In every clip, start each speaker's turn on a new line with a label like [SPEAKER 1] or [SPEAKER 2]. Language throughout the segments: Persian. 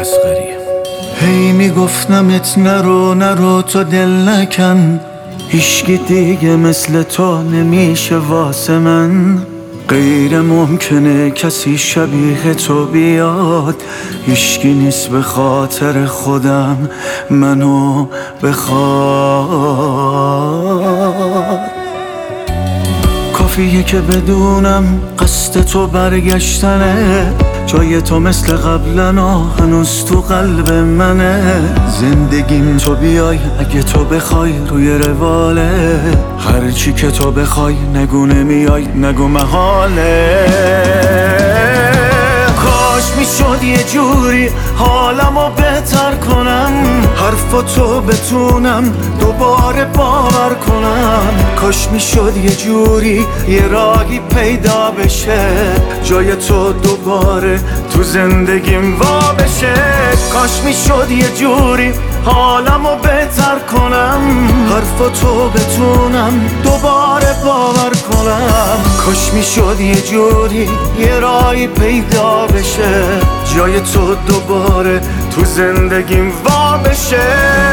[SPEAKER 1] اصغریه.
[SPEAKER 2] هی میگفتمت نرو تو دل نکن، هیچکی دیگه مثل تو نمیشه واسه من. غیر ممکنه کسی شبیه تو بیاد، هیچکی نیست به خاطر خودم منو بخواد. کافیه که بدونم قصد تو برگشتنه، جای تو مثل قبلنا هنوز تو قلب منه. زندگیم تو بیای اگه تو بخوای روی رواله، هرچی که تو بخوای نگو نمیای نگو محاله. کاش میشد یه جوری حالمو بهتر کنم، حرفاتو بتونم دوباره باور کنم. کاش میشد یه جوری یه راهی پیدا بشه، جای تو دوباره تو زندگیم وا بشه. کاش میشد یه جوری حالمو بهتر کنم، حرفاتو بتونم دوباره باور کنم. کاش میشد یه جوری یه راهی پیدا بشه، جای تو دوباره تو زندگیم وا بشه.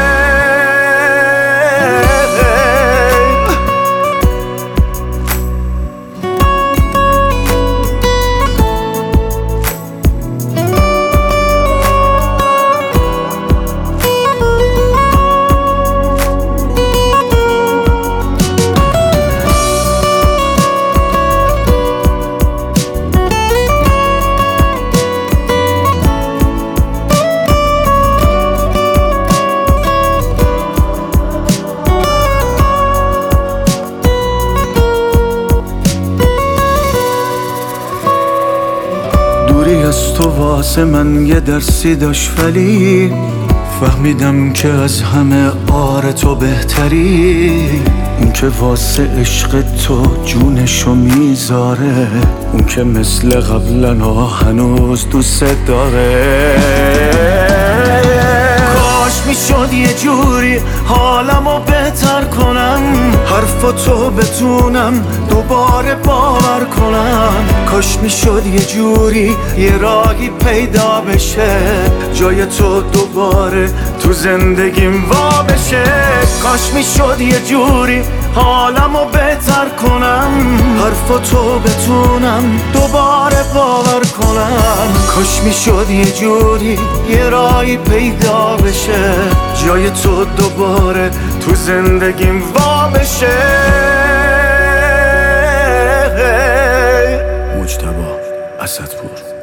[SPEAKER 2] دوری از تو واسه من یه درسی داشت، ولی فهمیدم که از همه آره تو بهتری. اون که واسه عشق تو جونشو میذاره، اون که مثل قبلنا هنوز دوست داره. کاش میشد یه جوری حالمو بهتر کنم، حرفاتو بتونم دوباره باور کنم. کاش میشد یه جوری یه راهی پیدا بشه، جای تو دوباره تو زندگیم وا بشه. کاش میشد یه جوری حالمو بهتر کنم، حرفاتو بتونم دوباره باور کنم. کاش میشد یه جوری یه راهی پیدا بشه، جای تو دوباره تو زندگیم وا بشه.
[SPEAKER 1] مجتبی اسدپور.